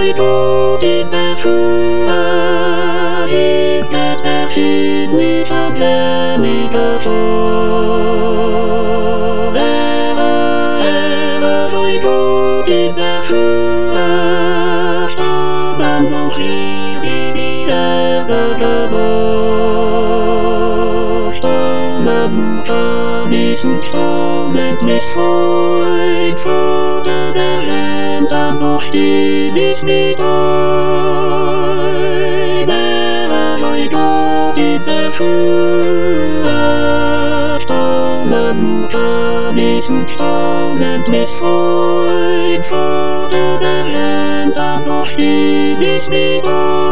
I go in the food, in the hin with a demi the food. Ever I go in the food, and no he be ever the most. Man can isn't so let me find for the hand and no he is me die. Never I go in the food, man can isn't so let me find for the hand and no he is me die.